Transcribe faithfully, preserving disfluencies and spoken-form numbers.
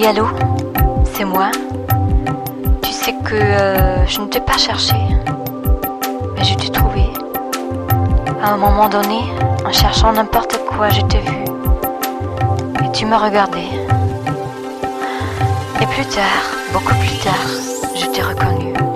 Oui, allô? C'est moi. Tu sais que euh, je ne t'ai pas cherché, mais je t'ai trouvé. À un moment donné, en cherchant n'importe quoi, je t'ai vu. Et tu m'as regardé. Et plus tard, beaucoup plus tard, je t'ai reconnu.